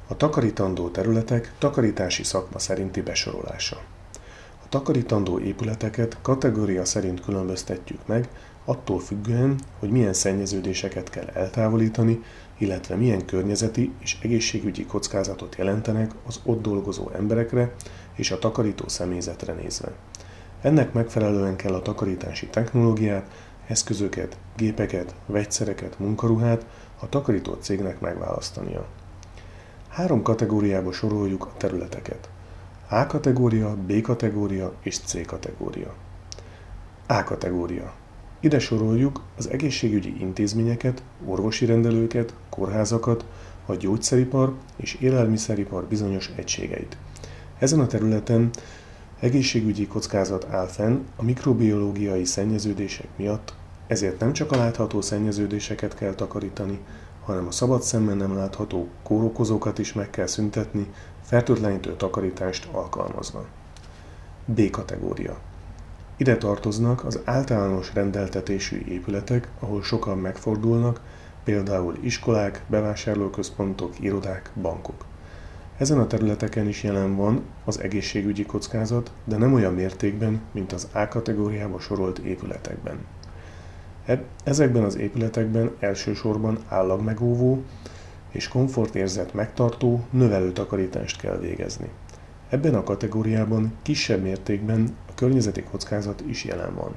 A takarítandó területek takarítási szakma szerinti besorolása. A takarítandó épületeket kategória szerint különböztetjük meg, attól függően, hogy milyen szennyeződéseket kell eltávolítani, illetve milyen környezeti és egészségügyi kockázatot jelentenek az ott dolgozó emberekre és a takarító személyzetre nézve. Ennek megfelelően kell a takarítási technológiát, eszközöket, gépeket, vegyszereket, munkaruhát a takarító cégnek megválasztania. 3 kategóriába soroljuk a területeket. A kategória, B kategória és C kategória. A kategória. Ide soroljuk az egészségügyi intézményeket, orvosi rendelőket, kórházakat, a gyógyszeripar és élelmiszeripar bizonyos egységeit. Ezen a területen egészségügyi kockázat áll fenn a mikrobiológiai szennyeződések miatt, ezért nem csak a látható szennyeződéseket kell takarítani, hanem a szabad szemmel nem látható kórokozókat is meg kell szüntetni, fertőtlenítő takarítást alkalmazva. B kategória. Ide tartoznak az általános rendeltetésű épületek, ahol sokan megfordulnak, például iskolák, bevásárlóközpontok, irodák, bankok. Ezen a területeken is jelen van az egészségügyi kockázat, de nem olyan mértékben, mint az A kategóriába sorolt épületekben. Ezekben az épületekben elsősorban állagmegóvó és komfortérzet megtartó, növelő takarítást kell végezni. Ebben a kategóriában kisebb mértékben a környezeti kockázat is jelen van.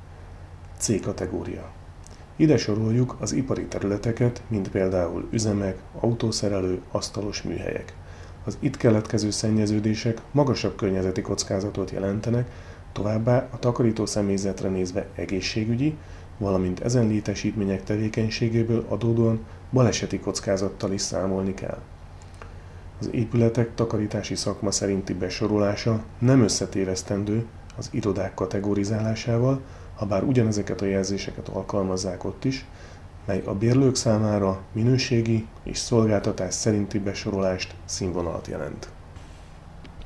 C kategória. Ide soroljuk az ipari területeket, mint például üzemek, autószerelő, asztalos műhelyek. Az itt keletkező szennyeződések magasabb környezeti kockázatot jelentenek, továbbá a takarító személyzetre nézve egészségügyi, valamint ezen létesítmények tevékenységéből adódóan baleseti kockázattal is számolni kell. Az épületek takarítási szakma szerinti besorolása nem összetévesztendő az irodák kategorizálásával, habár ugyanezeket a jelzéseket alkalmazzák ott is, mely a bérlők számára minőségi és szolgáltatás szerinti besorolást, színvonalat jelent.